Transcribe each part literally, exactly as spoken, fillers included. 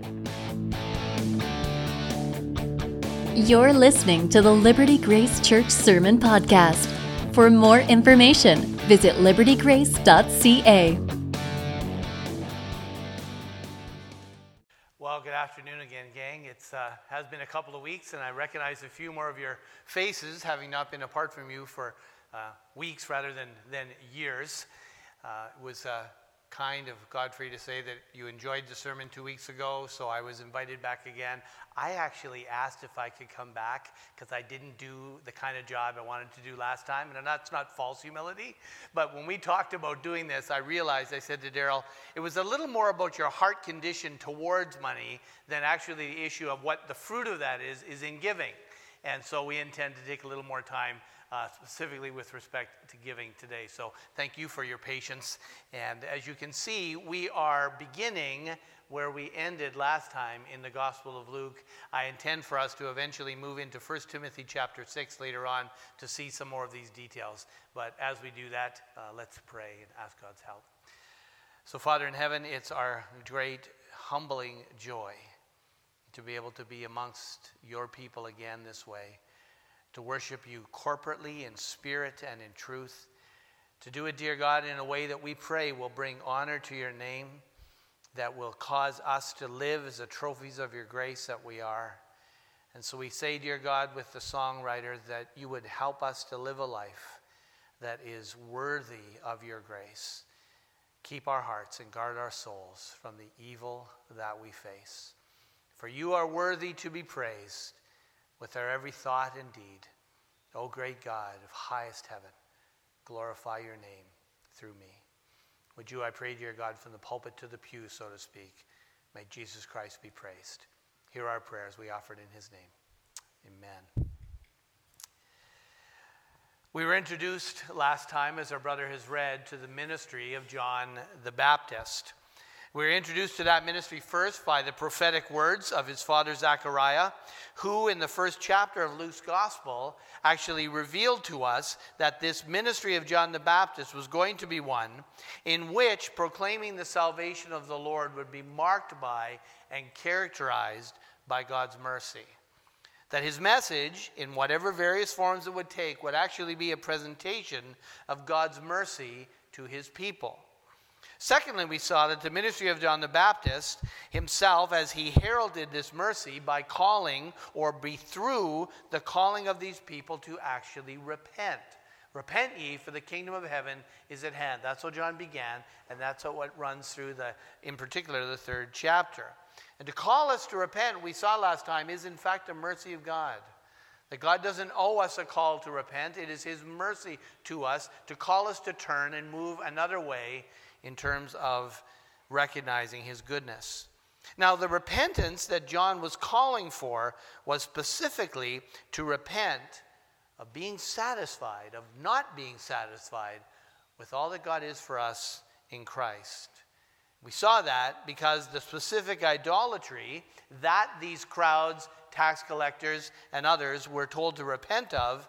You're listening to the Liberty Grace Church Sermon Podcast. For more information, visit liberty grace dot c a. Well, good afternoon again, gang. It uh, has been a couple of weeks, and I recognize a few more of your faces, having not been apart from you for uh, weeks rather than, than years. Uh, it was uh, kind of Godfrey to say that you enjoyed the sermon two weeks ago, so I was invited back again. I actually asked if I could come back because I didn't do the kind of job I wanted to do last time, and that's not false humility. But when we talked about doing this, I realized, I said to Daryl, it was a little more about your heart condition towards money than actually the issue of what the fruit of that is, is in giving. And so we intend to take a little more time Uh, specifically with respect to giving today. So thank you for your patience. And as you can see, we are beginning where we ended last time in the Gospel of Luke. I intend for us to eventually move into First Timothy chapter six later on to see some more of these details. But as we do that, uh, let's pray and ask God's help. So Father in heaven, it's our great humbling joy to be able to be amongst your people again this way, to worship you corporately in spirit and in truth, to do it, dear God, in a way that we pray will bring honor to your name, that will cause us to live as the trophies of your grace that we are. And so we say, dear God, with the songwriter, that you would help us to live a life that is worthy of your grace. Keep our hearts and guard our souls from the evil that we face. For you are worthy to be praised with our every thought and deed. O great God of highest heaven, glorify your name through me. Would you, I pray, dear God, from the pulpit to the pew, so to speak, may Jesus Christ be praised. Hear our prayers we offered in his name. Amen. We were introduced last time, as our brother has read, to the ministry of John the Baptist. We were introduced to that ministry first by the prophetic words of his father Zechariah, who in the first chapter of Luke's gospel actually revealed to us that this ministry of John the Baptist was going to be one in which proclaiming the salvation of the Lord would be marked by and characterized by God's mercy. That his message, in whatever various forms it would take, would actually be a presentation of God's mercy to his people. Secondly, we saw that the ministry of John the Baptist himself, as he heralded this mercy by calling, or be through the calling of these people to actually repent. Repent ye, for the kingdom of heaven is at hand. That's what John began, and that's what runs through, the, in particular, the third chapter. And to call us to repent, we saw last time, is in fact a mercy of God. That God doesn't owe us a call to repent. It is his mercy to us to call us to turn and move another way in terms of recognizing his goodness. Now, the repentance that John was calling for was specifically to repent of being satisfied, of not being satisfied with all that God is for us in Christ. We saw that because the specific idolatry that these crowds, tax collectors, and others were told to repent of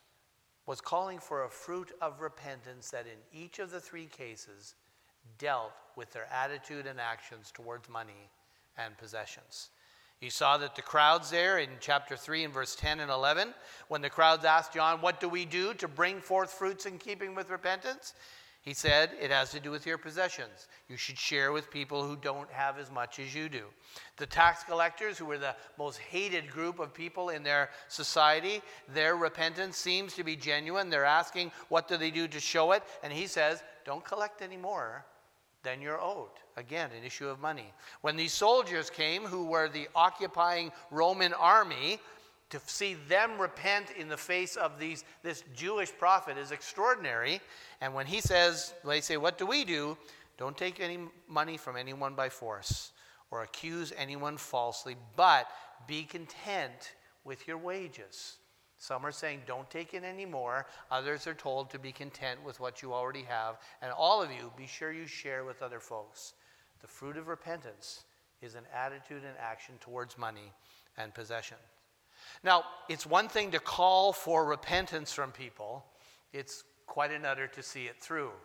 was calling for a fruit of repentance that in each of the three cases dealt with their attitude and actions towards money and possessions. You saw that the crowds there in chapter three and verse ten and eleven, when the crowds asked John, what do we do to bring forth fruits in keeping with repentance? He said, it has to do with your possessions. You should share with people who don't have as much as you do. The tax collectors, who were the most hated group of people in their society, their repentance seems to be genuine. They're asking, what do they do to show it? And he says, don't collect any more than you're owed. Again, an issue of money. When these soldiers came, who were the occupying Roman army, to see them repent in the face of these this Jewish prophet is extraordinary. And when he says, they say, what do we do? Don't take any money from anyone by force or accuse anyone falsely, but be content with your wages. Some are saying, don't take in any more. Others are told to be content with what you already have. And all of you, be sure you share with other folks. The fruit of repentance is an attitude and action towards money and possession. Now, it's one thing to call for repentance from people. It's quite another to see it through.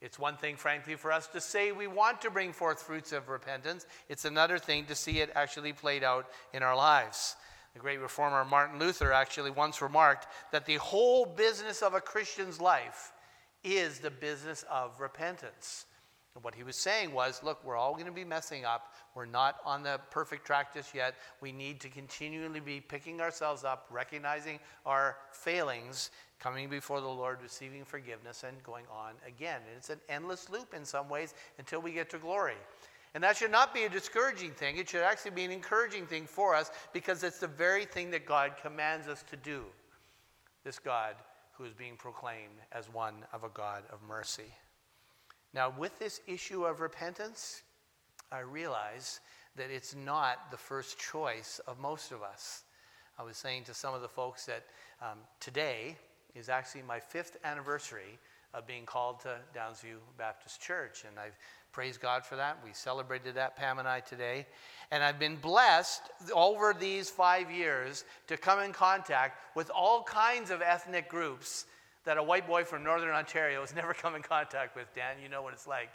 It's one thing, frankly, for us to say we want to bring forth fruits of repentance. It's another thing to see it actually played out in our lives. The great reformer Martin Luther actually once remarked that the whole business of a Christian's life is the business of repentance. And what he was saying was, look, we're all going to be messing up. We're not on the perfect track just yet. We need to continually be picking ourselves up, recognizing our failings, coming before the Lord, receiving forgiveness, and going on again. And it's an endless loop in some ways until we get to glory. And that should not be a discouraging thing. It should actually be an encouraging thing for us, because it's the very thing that God commands us to do. This God who is being proclaimed as one of a God of mercy. Now, with this issue of repentance, I realize that it's not the first choice of most of us. I was saying to some of the folks that um, today is actually my fifth anniversary of being called to Downsview Baptist Church, and I've praised God for that. We celebrated that, Pam and I, today. And I've been blessed over these five years to come in contact with all kinds of ethnic groups that a white boy from Northern Ontario has never come in contact with. Dan, you know what it's like.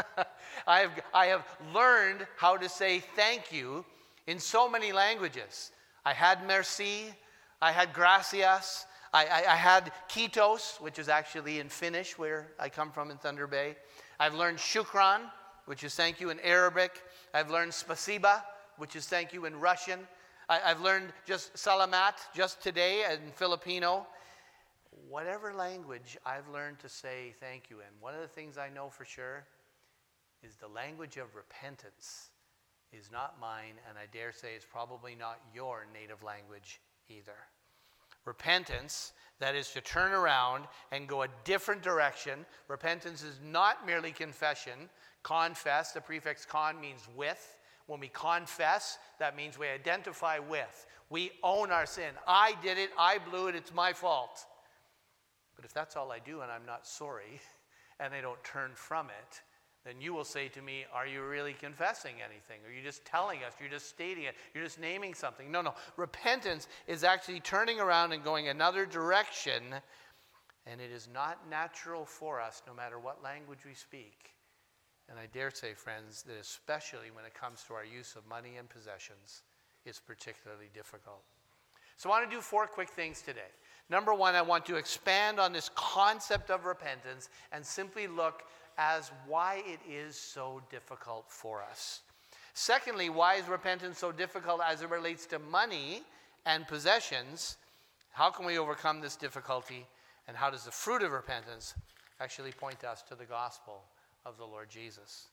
I have, I have learned how to say thank you in so many languages. I had merci, I had gracias, I, I, I had kiitos, which is actually in Finnish, where I come from in Thunder Bay. I've learned shukran, which is thank you in Arabic. I've learned spasiba, which is thank you in Russian. I, I've learned just salamat just today in Filipino. Whatever language I've learned to say thank you in, one of the things I know for sure is the language of repentance is not mine, and I dare say it's probably not your native language either. Repentance, that is to turn around and go a different direction. Repentance is not merely confession. Confess, the prefix con means with. When we confess, that means we identify with. We own our sin. I did it, I blew it, it's my fault. But if that's all I do and I'm not sorry, and I don't turn from it, then you will say to me, are you really confessing anything? Are you just telling us? You're just stating it. You're just naming something. No, no. Repentance is actually turning around and going another direction, and it is not natural for us, no matter what language we speak. And I dare say, friends, that especially when it comes to our use of money and possessions, it's particularly difficult. So I want to do four quick things today. Number one, I want to expand on this concept of repentance and simply look as why it is so difficult for us. Secondly, why is repentance so difficult as it relates to money and possessions? How can we overcome this difficulty? And how does the fruit of repentance actually point us to the gospel of the Lord Jesus?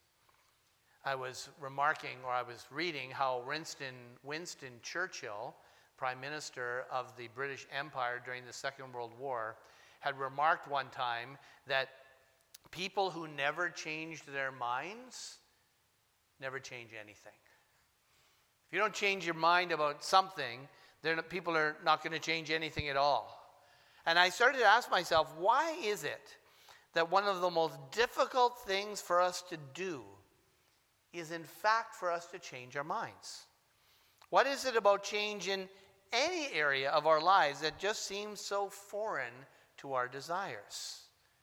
I was remarking, or I was reading, how Winston, Winston Churchill, Prime Minister of the British Empire during the Second World War, had remarked one time that people who never changed their minds never change anything. If you don't change your mind about something, then people are not going to change anything at all. And I started to ask myself, why is it that one of the most difficult things for us to do is in fact for us to change our minds? What is it about change in any area of our lives that just seems so foreign to our desires?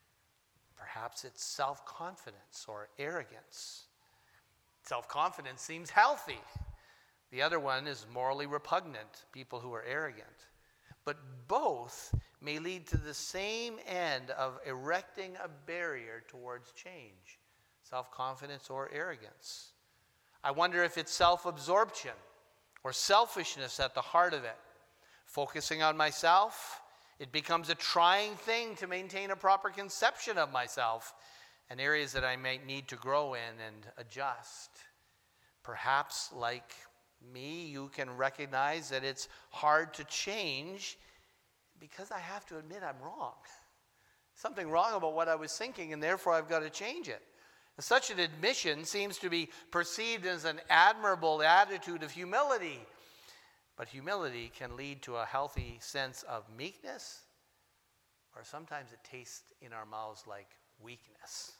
Perhaps it's self-confidence or arrogance. Self-confidence seems healthy. The other one is morally repugnant, people who are arrogant. But both may lead to the same end of erecting a barrier towards change, self-confidence or arrogance. I wonder if it's self-absorption or selfishness at the heart of it. Focusing on myself, it becomes a trying thing to maintain a proper conception of myself and areas that I might need to grow in and adjust. Perhaps, like me, you can recognize that it's hard to change because I have to admit I'm wrong. Something wrong about what I was thinking, and therefore I've got to change it. And such an admission seems to be perceived as an admirable attitude of humility. But humility can lead to a healthy sense of meekness, or sometimes it tastes in our mouths like weakness.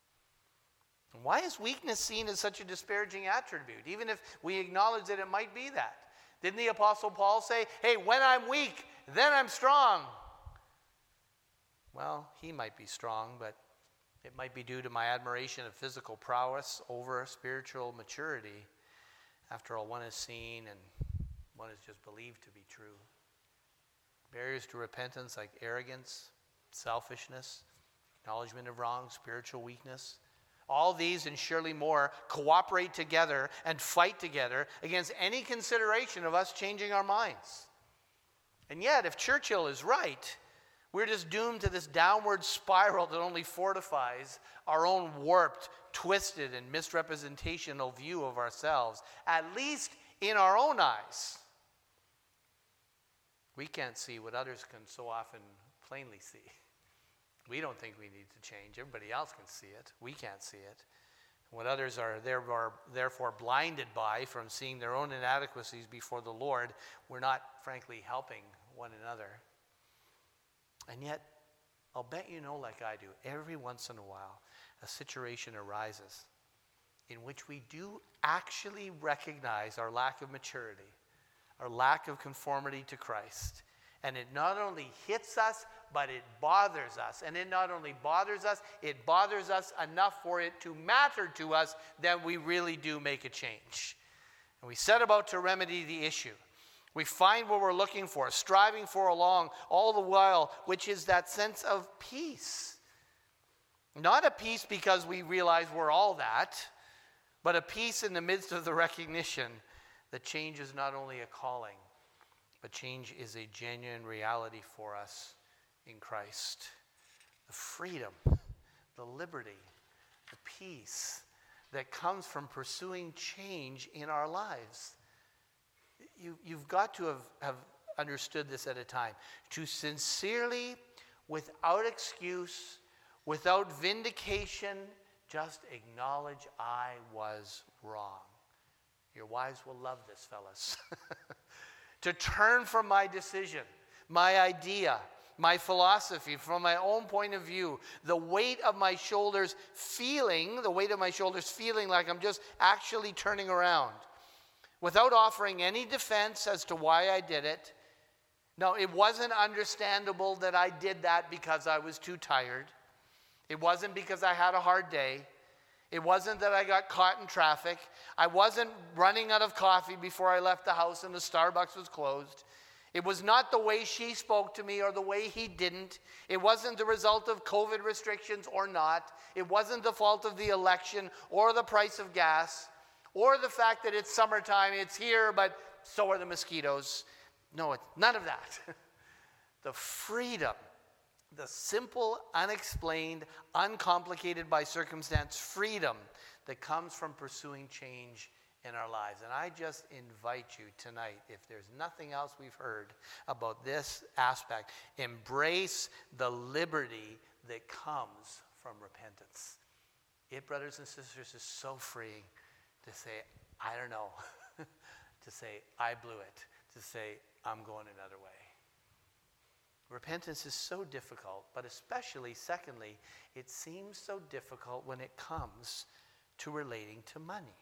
And why is weakness seen as such a disparaging attribute, even if we acknowledge that it might be that? Didn't the Apostle Paul say, hey, when I'm weak, then I'm strong? Well, he might be strong, but It might be due to my admiration of physical prowess over spiritual maturity. After all, one is seen and one is just believed to be true. Barriers to repentance like arrogance, selfishness, acknowledgement of wrong, spiritual weakness. All these and surely more cooperate together and fight together against any consideration of us changing our minds. And yet, if Churchill is right, we're just doomed to this downward spiral that only fortifies our own warped, twisted, and misrepresentational view of ourselves, at least in our own eyes. We can't see what others can so often plainly see. We don't think we need to change. Everybody else can see it. We can't see it. What others are therefore blinded by from seeing their own inadequacies before the Lord, we're not, frankly, helping one another. And yet, I'll bet you know, like I do, every once in a while, a situation arises in which we do actually recognize our lack of maturity, our lack of conformity to Christ. And it not only hits us, but it bothers us. And it not only bothers us, it bothers us enough for it to matter to us that we really do make a change. And we set about to remedy the issue. We find what we're looking for, striving for along all the while, which is that sense of peace. Not a peace because we realize we're all that, but a peace in the midst of the recognition that change is not only a calling, but change is a genuine reality for us in Christ. The freedom, the liberty, the peace that comes from pursuing change in our lives. You, you've got to have, have understood this at a time. To sincerely, without excuse, without vindication, just acknowledge I was wrong. Your wives will love this, fellas. To turn from my decision, my idea, my philosophy, from my own point of view, the weight of my shoulders feeling, the weight of my shoulders feeling like I'm just actually turning around, without offering any defense as to why I did it. No, it wasn't understandable that I did that because I was too tired. It wasn't because I had a hard day. It wasn't that I got caught in traffic. I wasn't running out of coffee before I left the house and the Starbucks was closed. It was not the way she spoke to me or the way he didn't. It wasn't the result of COVID restrictions or not. It wasn't the fault of the election or the price of gas or the fact that it's summertime, it's here, but so are the mosquitoes. No, it's none of that. The freedom, the simple, unexplained, uncomplicated by circumstance freedom that comes from pursuing change in our lives. And I just invite you tonight, if there's nothing else we've heard about this aspect, embrace the liberty that comes from repentance. It, brothers and sisters, is so freeing to say, I don't know, to say, I blew it, to say, I'm going another way. Repentance is so difficult, but especially, secondly, it seems so difficult when it comes to relating to money.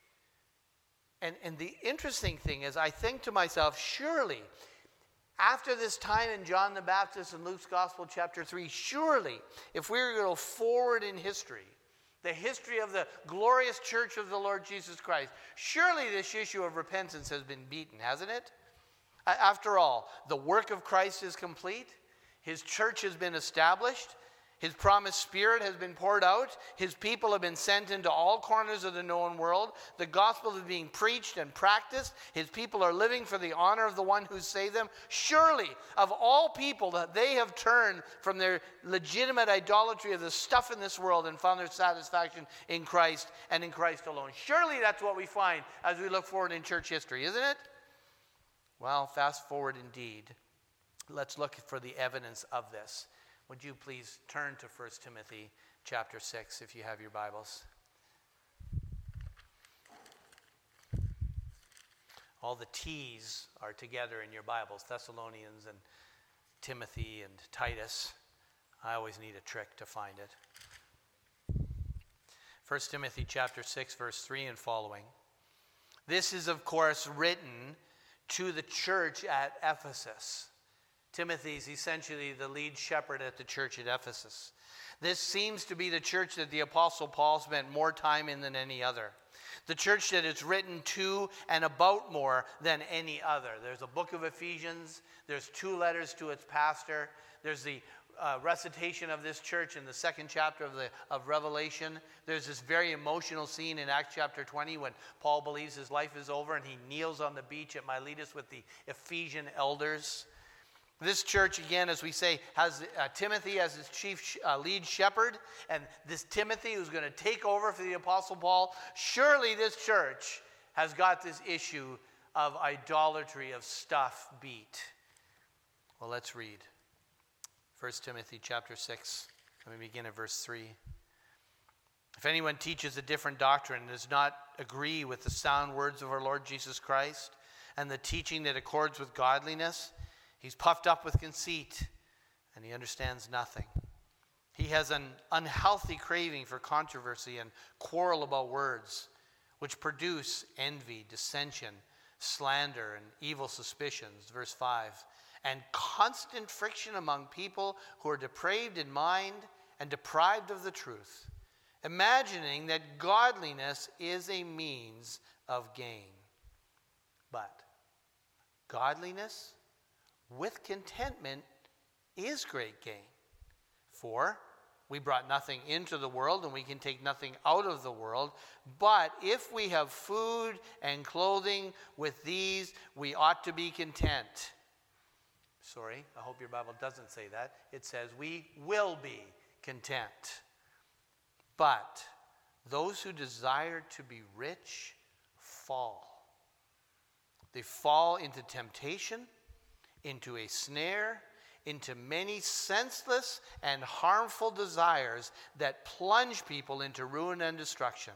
And, and the interesting thing is, I think to myself, surely, after this time in John the Baptist and Luke's Gospel, chapter three, surely, if we were to go forward in history, the history of the glorious church of the Lord Jesus Christ, surely this issue of repentance has been beaten, hasn't it? After all, the work of Christ is complete. His church has been established. His promised Spirit has been poured out. His people have been sent into all corners of the known world. The gospel is being preached and practiced. His people are living for the honor of the one who saved them. Surely, of all people, that they have turned from their legitimate idolatry of the stuff in this world and found their satisfaction in Christ and in Christ alone. Surely that's what we find as we look forward in church history, isn't it? Well, fast forward indeed. Let's look for the evidence of this. Would you please turn to First Timothy chapter six if you have your Bibles. All the T's are together in your Bibles, Thessalonians and Timothy and Titus. I always need a trick to find it. First Timothy chapter six, verse three and following. This is, of course, written to the church at Ephesus. Timothy is essentially the lead shepherd at the church at Ephesus. This seems to be the church that the Apostle Paul spent more time in than any other. The church that it's written to and about more than any other. There's a book of Ephesians. There's two letters to its pastor. There's the uh, recitation of this church in the second chapter of, the, of Revelation. There's this very emotional scene in Acts chapter twenty when Paul believes his life is over and he kneels on the beach at Miletus with the Ephesian elders. This church, again, as we say, has uh, Timothy as its chief uh, lead shepherd. And this Timothy who's going to take over for the Apostle Paul. Surely this church has got this issue of idolatry, of stuff beat. Well, let's read. First Timothy chapter six. Let me begin at verse three. If anyone teaches a different doctrine and does not agree with the sound words of our Lord Jesus Christ and the teaching that accords with godliness, he's puffed up with conceit, and he understands nothing. He has an unhealthy craving for controversy and quarrel about words, which produce envy, dissension, slander, and evil suspicions. Verse five, and constant friction among people who are depraved in mind and deprived of the truth, imagining that godliness is a means of gain. But godliness with contentment is great gain. For we brought nothing into the world, and we can take nothing out of the world. But if we have food and clothing, with these we ought to be content. Sorry, I hope your Bible doesn't say that. It says we will be content. But those who desire to be rich fall. They fall into temptation, into a snare, into many senseless and harmful desires that plunge people into ruin and destruction.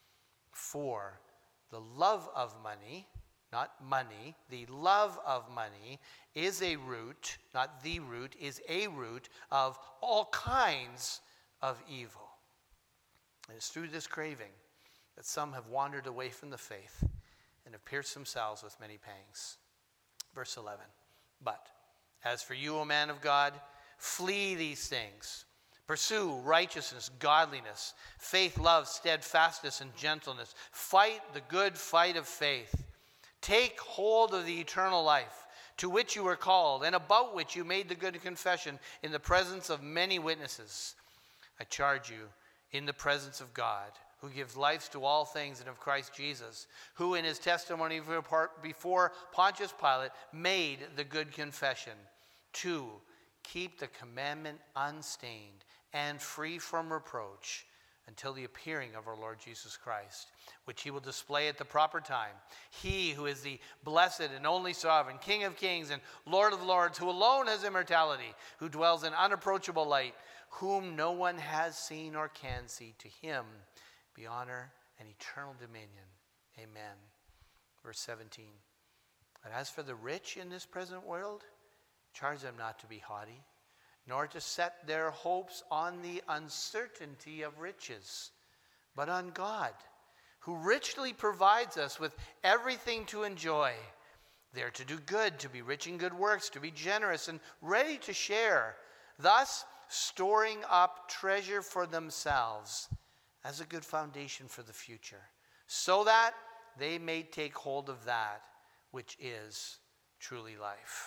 For the love of money, not money, the love of money is a root, not the root, is a root of all kinds of evil. And it's through this craving that some have wandered away from the faith and have pierced themselves with many pangs. Verse eleven. But as for you, O man of God, flee these things. Pursue righteousness, godliness, faith, love, steadfastness, and gentleness. Fight the good fight of faith. Take hold of the eternal life, to which you were called, and about which you made the good confession in the presence of many witnesses. I charge you in the presence of God, who gives life to all things, and of Christ Jesus, who in his testimony before Pontius Pilate made the good confession, to keep the commandment unstained and free from reproach until the appearing of our Lord Jesus Christ, which he will display at the proper time. He who is the blessed and only sovereign, King of kings and Lord of lords, who alone has immortality, who dwells in unapproachable light, whom no one has seen or can see, to him be honor and eternal dominion. Amen. Verse seventeen. But as for the rich in this present world, charge them not to be haughty, nor to set their hopes on the uncertainty of riches, but on God, who richly provides us with everything to enjoy. They are to do good, to be rich in good works, to be generous and ready to share, thus storing up treasure for themselves as a good foundation for the future, so that they may take hold of that which is truly life.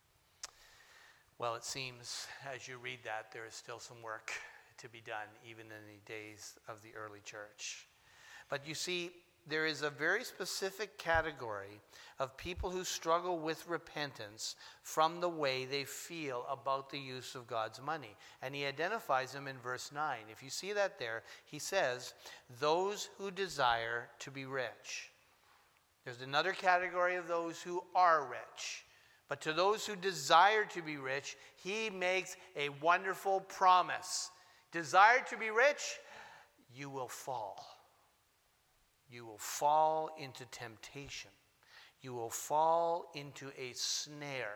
Well, it seems as you read that, there is still some work to be done, even in the days of the early church. But you see, there is a very specific category of people who struggle with repentance from the way they feel about the use of God's money. And he identifies them in verse nine. If you see that there, he says, those who desire to be rich. There's another category of those who are rich. But to those who desire to be rich, he makes a wonderful promise. Desire to be rich, you will fall. You will fall into temptation. You will fall into a snare.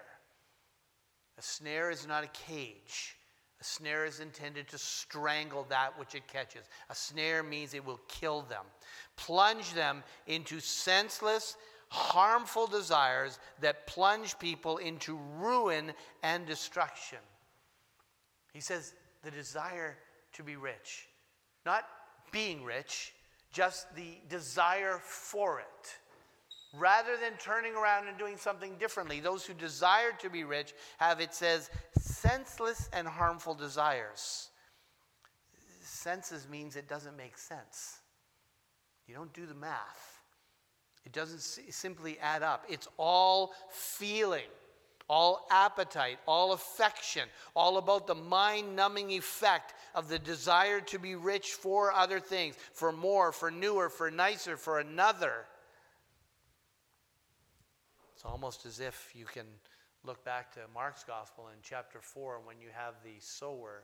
A snare is not a cage. A snare is intended to strangle that which it catches. A snare means it will kill them. Plunge them into senseless, harmful desires that plunge people into ruin and destruction. He says the desire to be rich, not being rich, just the desire for it. Rather than turning around and doing something differently, those who desire to be rich have, it says, senseless and harmful desires. Senses means it doesn't make sense. You don't do the math. It doesn't simply add up. It's all feeling, all appetite, all affection, all about the mind-numbing effect of the desire to be rich for other things, for more, for newer, for nicer, for another. It's almost as if you can look back to Mark's Gospel in chapter four when you have the sower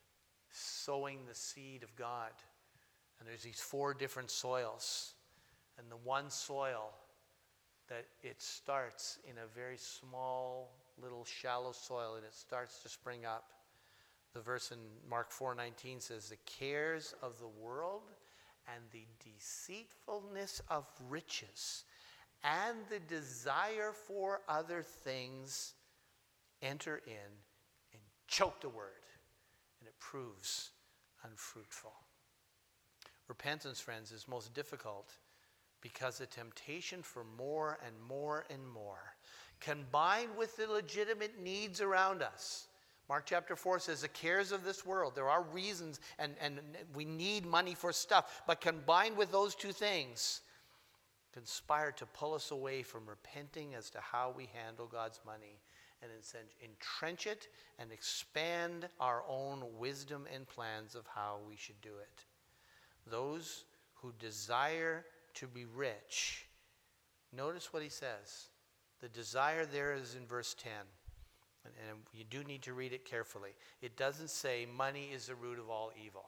sowing the seed of God. And there's these four different soils. And the one soil that it starts in a very small, little shallow soil, and it starts to spring up. The verse in Mark four nineteen says, the cares of the world and the deceitfulness of riches and the desire for other things enter in and choke the word, and it proves unfruitful. Repentance, friends, is most difficult because the temptation for more and more and more, combined with the legitimate needs around us. Mark chapter four says the cares of this world. There are reasons, and, and we need money for stuff, but combined with those two things, conspire to pull us away from repenting as to how we handle God's money, and instead entrench it and expand our own wisdom and plans of how we should do it. Those who desire to be rich, notice what he says. The desire there is in verse ten, and, and you do need to read it carefully. It doesn't say money is the root of all evil.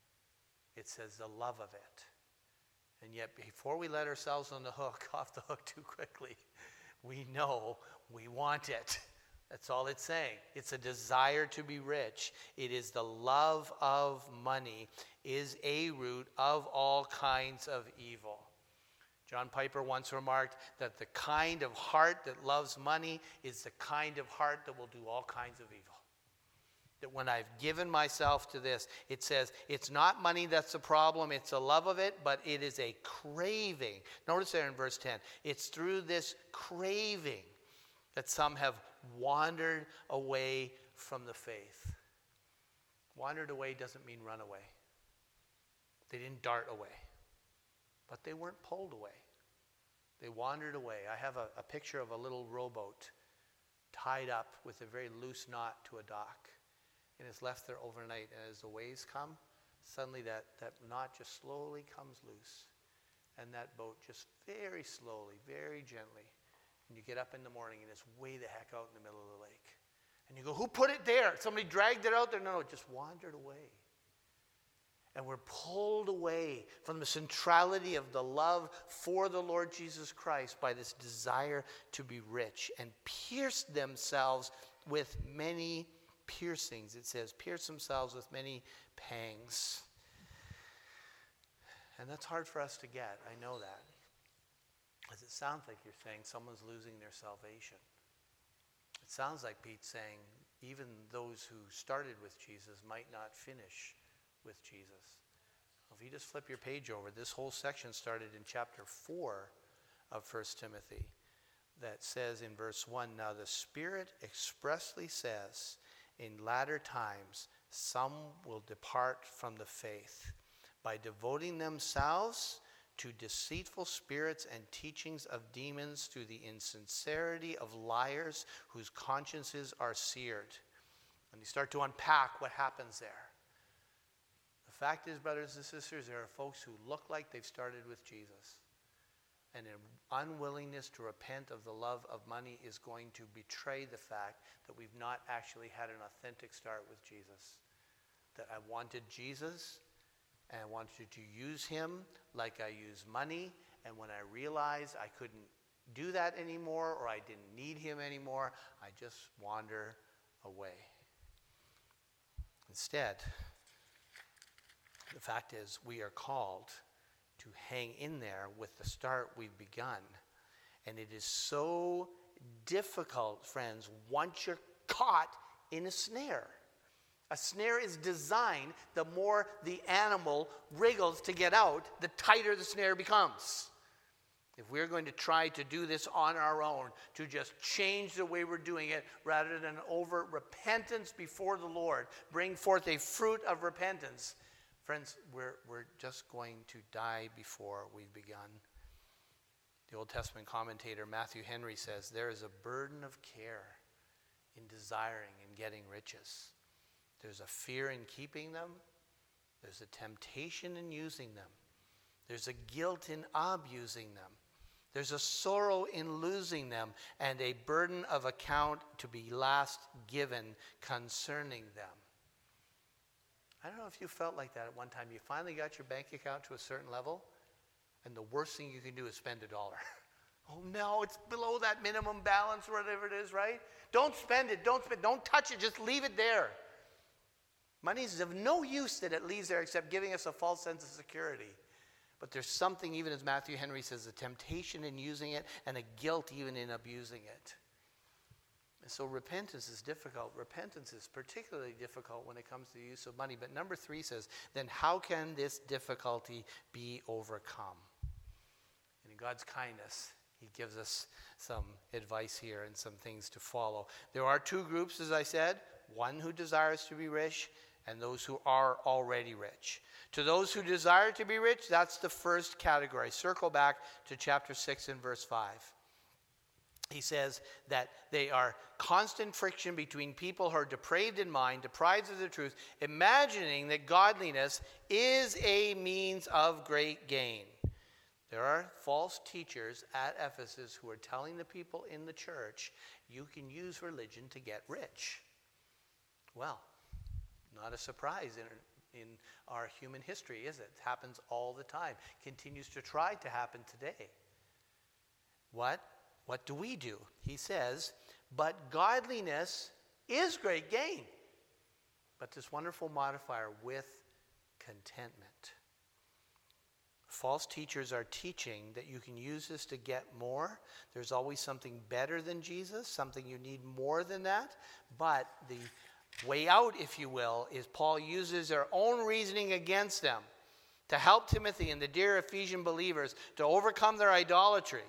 It says the love of it. And yet, before we let ourselves on the hook, off the hook too quickly, we know we want it. That's all it's saying. It's a desire to be rich. It is the love of money is a root of all kinds of evil. John Piper once remarked that the kind of heart that loves money is the kind of heart that will do all kinds of evil. That when I've given myself to this, it says it's not money that's the problem, it's a love of it, but it is a craving. Notice there in verse ten, it's through this craving that some have wandered away from the faith. Wandered away doesn't mean run away. They didn't dart away, but they weren't pulled away. They wandered away. I have a, a picture of a little rowboat tied up with a very loose knot to a dock. And it's left there overnight. And as the waves come, suddenly that, that knot just slowly comes loose. And that boat just very slowly, very gently. And you get up in the morning and it's way the heck out in the middle of the lake. And you go, who put it there? Somebody dragged it out there? No, no, it just wandered away. And we're pulled away from the centrality of the love for the Lord Jesus Christ by this desire to be rich, and pierced themselves with many piercings. It says, pierce themselves with many pangs. And that's hard for us to get. I know that. Because it sounds like you're saying someone's losing their salvation. It sounds like Pete's saying even those who started with Jesus might not finish with Jesus. If you just flip your page over, this whole section started in chapter four of First Timothy that says in verse one, now the Spirit expressly says, in latter times some will depart from the faith by devoting themselves to deceitful spirits and teachings of demons, through the insincerity of liars whose consciences are seared. And you start to unpack what happens there. The fact is, brothers and sisters, there are folks who look like they've started with Jesus, and an unwillingness to repent of the love of money is going to betray the fact that we've not actually had an authentic start with Jesus. That I wanted Jesus, and I wanted to use him like I use money, and when I realized I couldn't do that anymore, or I didn't need him anymore, I just wander away. Instead, the fact is, we are called to hang in there with the start we've begun And it is so difficult, friends, once you're caught in a snare. A snare is designed, the more the animal wriggles to get out, the tighter the snare becomes. If we're going to try to do this on our own, to just change the way we're doing it, rather than overt repentance before the Lord, bring forth a fruit of repentance, friends, we're, we're just going to die before we've begun. The Old Testament commentator Matthew Henry says, there is a burden of care in desiring and getting riches. There's a fear in keeping them. There's a temptation in using them. There's a guilt in abusing them. There's a sorrow in losing them, and a burden of account to be last given concerning them. I don't know if you felt like that at one time. You finally got your bank account to a certain level, and the worst thing you can do is spend a dollar. Oh no, it's below that minimum balance or whatever it is, right? Don't spend it, don't spend, don't touch it, just leave it there. Money is of no use that it leaves there except giving us a false sense of security. But there's something, even as Matthew Henry says, a temptation in using it and a guilt even in abusing it. And so repentance is difficult. Repentance is particularly difficult when it comes to the use of money. But number three says, then how can this difficulty be overcome? And in God's kindness, he gives us some advice here and some things to follow. There are two groups, as I said, one who desires to be rich and those who are already rich. To those who desire to be rich, that's the first category. Circle back to chapter six and verse five. He says that they are constant friction between people who are depraved in mind, deprived of the truth, imagining that godliness is a means of great gain. There are false teachers at Ephesus who are telling the people in the church, you can use religion to get rich. Well, not a surprise in, in our human history, is it? It happens all the time. Continues to try to happen today. What? What do we do? He says, but godliness is great gain. But this wonderful modifier, with contentment. False teachers are teaching that you can use this to get more. There's always something better than Jesus, something you need more than that. But the way out, if you will, is Paul uses their own reasoning against them to help Timothy and the dear Ephesian believers to overcome their idolatry.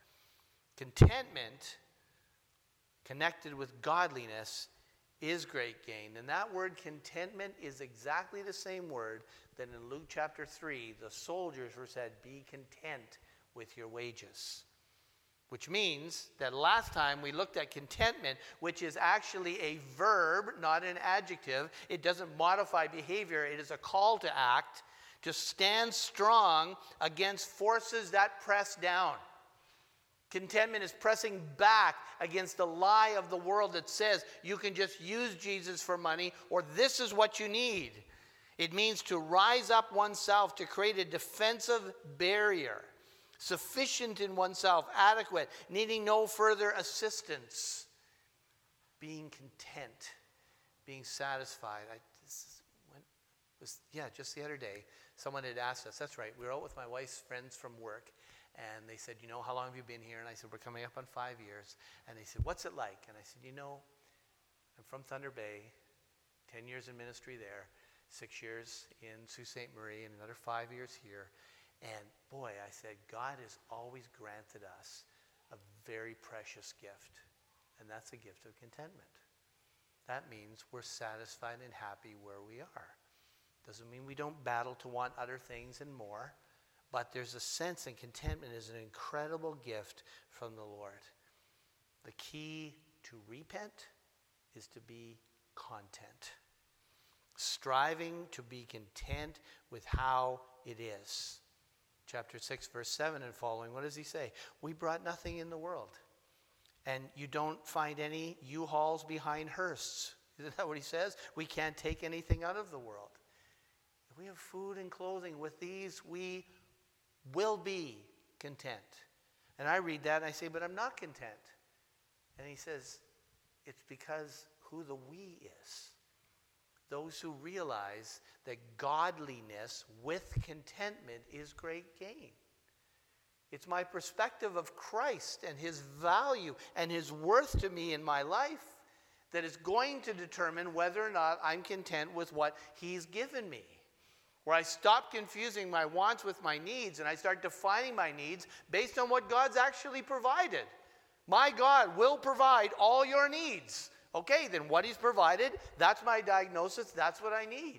Contentment connected with godliness is great gain. And that word contentment is exactly the same word that in Luke chapter three, the soldiers were said, be content with your wages. Which means that last time we looked at contentment, which is actually a verb, not an adjective. It doesn't modify behavior. It is a call to act, to stand strong against forces that press down. Contentment is pressing back against the lie of the world that says you can just use Jesus for money or this is what you need. It means to rise up oneself, to create a defensive barrier. Sufficient in oneself, adequate, needing no further assistance. Being content, being satisfied. I, this when, was, yeah, just the other day, someone had asked us, that's right, we were out with my wife's friends from work, and they said, you know, how long have you been here? And I said, we're coming up on five years. And they said, what's it like? And I said, you know, I'm from Thunder Bay, ten years in ministry there, six years in Sault Ste. Marie, and another five years here. And boy, I said, God has always granted us a very precious gift, and that's a gift of contentment. That means we're satisfied and happy where we are. Doesn't mean we don't battle to want other things and more, but there's a sense, and contentment is an incredible gift from the Lord. The key to repent is to be content. Striving to be content with how it is. Chapter six, verse seven and following, what does he say? We brought nothing in the world. And you don't find any U-Hauls behind hearses. Isn't that what he says? We can't take anything out of the world. If we have food and clothing, with these we will be content. And I read that and I say, but I'm not content. And he says, it's because who the we is. Those who realize that godliness with contentment is great gain. It's my perspective of Christ and his value and his worth to me in my life that is going to determine whether or not I'm content with what he's given me. Where I stop confusing my wants with my needs and I start defining my needs based on what God's actually provided. My God will provide all your needs. Okay, then what he's provided, that's my diagnosis, that's what I need.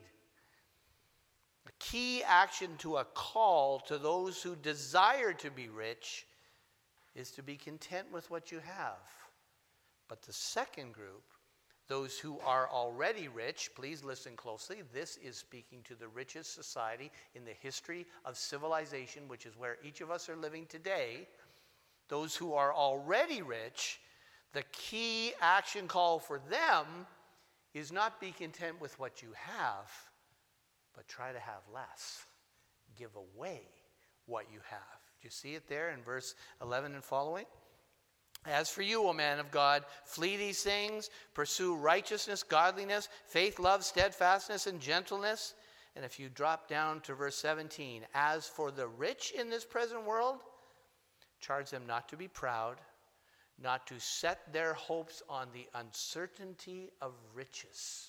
A key action to a call to those who desire to be rich is to be content with what you have. But the second group, those who are already rich, please listen closely. This is speaking to the richest society in the history of civilization, which is where each of us are living today. Those who are already rich, the key action call for them is not be content with what you have, but try to have less. Give away what you have. Do you see it there in verse eleven and following? As for you, O man of God, flee these things, pursue righteousness, godliness, faith, love, steadfastness, and gentleness. And if you drop down to verse seventeen, as for the rich in this present world, charge them not to be proud, not to set their hopes on the uncertainty of riches.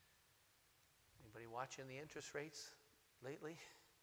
Anybody watching the interest rates lately?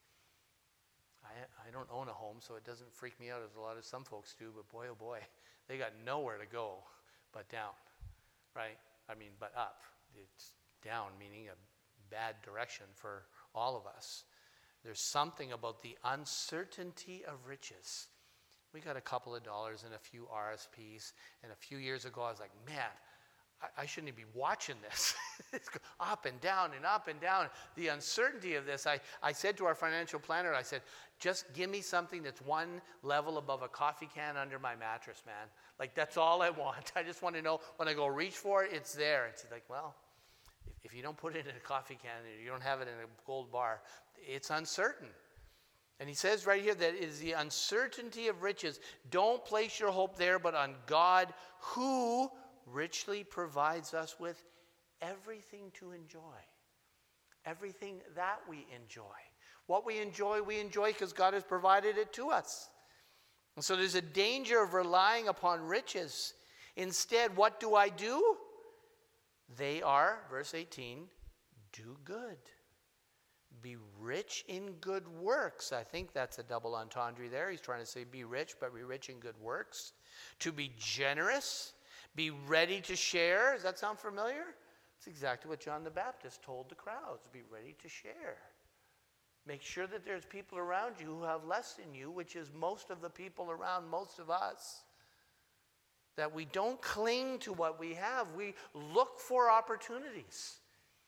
I, I don't own a home, so it doesn't freak me out as a lot of some folks do, but boy, oh boy, they got nowhere to go but down, right? I mean, but up. It's down, meaning a bad direction for all of us. There's something about the uncertainty of riches. We got a couple of dollars and a few R S Ps, and a few years ago I was like, man, I, I shouldn't even be watching this. It's up and down and up and down. The uncertainty of this, I, I said to our financial planner, I said, just give me something that's one level above a coffee can under my mattress, man. Like, that's all I want. I just want to know when I go reach for it, it's there. And she's like, well, if, if you don't put it in a coffee can, and you don't have it in a gold bar, it's uncertain. And he says right here that it is the uncertainty of riches. Don't place your hope there, but on God, who richly provides us with everything to enjoy. Everything that we enjoy. What we enjoy, we enjoy because God has provided it to us. And so there's a danger of relying upon riches. Instead, what do I do? They are, verse eighteen, do good. Be rich in good works. I think that's a double entendre there. He's trying to say be rich, but be rich in good works. To be generous. Be ready to share. Does that sound familiar? It's exactly what John the Baptist told the crowds. Be ready to share. Make sure that there's people around you who have less than you, which is most of the people around most of us. That we don't cling to what we have. We look for opportunities.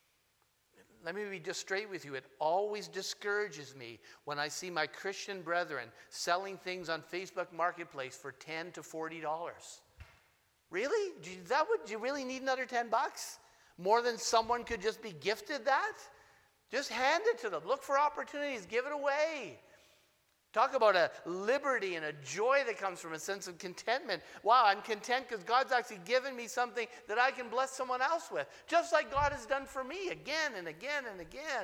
Let me be just straight with you. It always discourages me when I see my Christian brethren selling things on Facebook Marketplace for ten to forty dollars. Really? Do you, that would, do you really need another ten bucks? More than someone could just be gifted that? Just hand it to them. Look for opportunities. Give it away. Talk about a liberty and a joy that comes from a sense of contentment. Wow, I'm content because God's actually given me something that I can bless someone else with. Just like God has done for me again and again and again.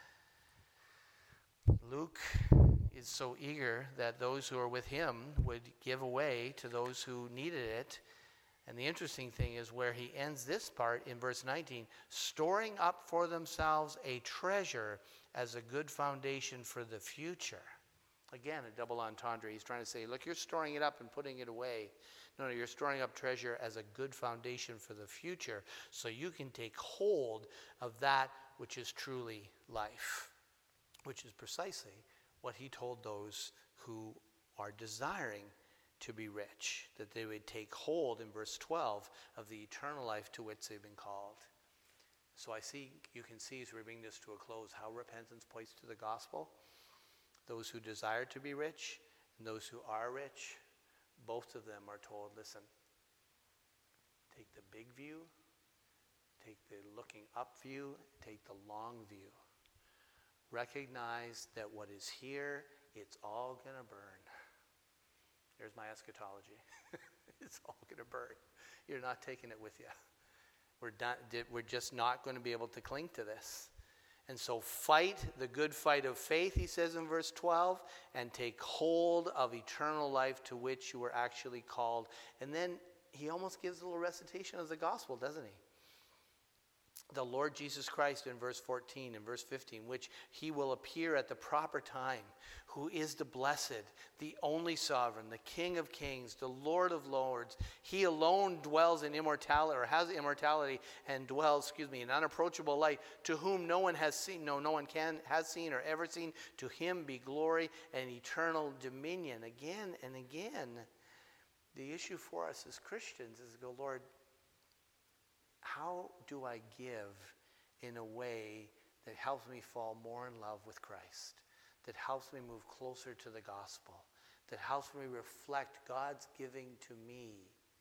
Luke is so eager that those who are with him would give away to those who needed it. And the interesting thing is where he ends this part in verse nineteen, storing up for themselves a treasure as a good foundation for the future. Again, a double entendre. He's trying to say, look, you're storing it up and putting it away. No, no, you're storing up treasure as a good foundation for the future so you can take hold of that which is truly life, which is precisely what he told those who are desiring to be rich, that they would take hold in verse twelve of the eternal life to which they've been called. So I see, you can see as we bring this to a close, how repentance points to the gospel. Those who desire to be rich and those who are rich, both of them are told, listen, take the big view, take the looking up view, take the long view. Recognize that what is here, it's all going to burn. There's my eschatology. It's all going to burn. You're not taking it with you. We're, done, we're just not going to be able to cling to this. And so fight the good fight of faith, he says in verse twelve, and take hold of eternal life to which you were actually called. And then he almost gives a little recitation of the gospel, doesn't he? The Lord Jesus Christ in verse fourteen and verse fifteen, which he will appear at the proper time, who is the blessed, the only sovereign, the King of kings, the Lord of lords. He alone dwells in immortality, or has immortality, and dwells, excuse me, in unapproachable light, to whom no one has seen, no, no one can, has seen or ever seen. To him be glory and eternal dominion. Again and again, the issue for us as Christians is to go, Lord, how do I give in a way that helps me fall more in love with Christ, that helps me move closer to the gospel, that helps me reflect God's giving to me?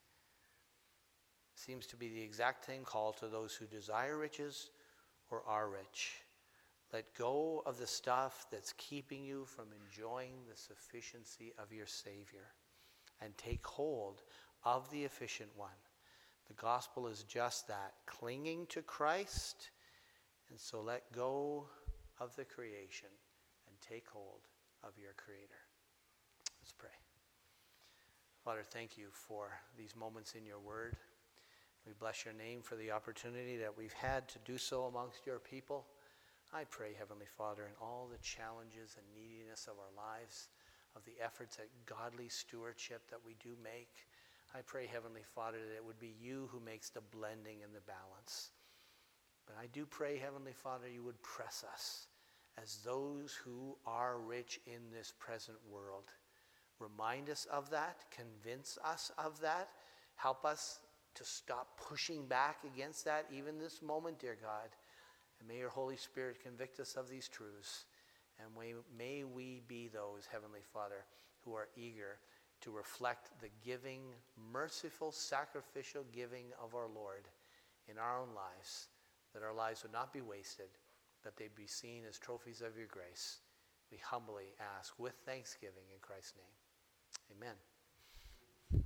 Seems to be the exact same call to those who desire riches or are rich. Let go of the stuff that's keeping you from enjoying the sufficiency of your Savior, and take hold of the efficient one. The gospel is just that, clinging to Christ. And so let go of the creation and take hold of your Creator. Let's pray. Father, thank you for these moments in your word. We bless your name for the opportunity that we've had to do so amongst your people. I pray, Heavenly Father, in all the challenges and neediness of our lives, of the efforts at godly stewardship that we do make, I pray, Heavenly Father, that it would be you who makes the blending and the balance. But I do pray, Heavenly Father, you would press us as those who are rich in this present world. Remind us of that. Convince us of that. Help us to stop pushing back against that even this moment, dear God. And may your Holy Spirit convict us of these truths. And may, may we be those, Heavenly Father, who are eager to reflect the giving, merciful, sacrificial giving of our Lord in our own lives, that our lives would not be wasted, but they'd be seen as trophies of your grace. We humbly ask with thanksgiving in Christ's name. Amen.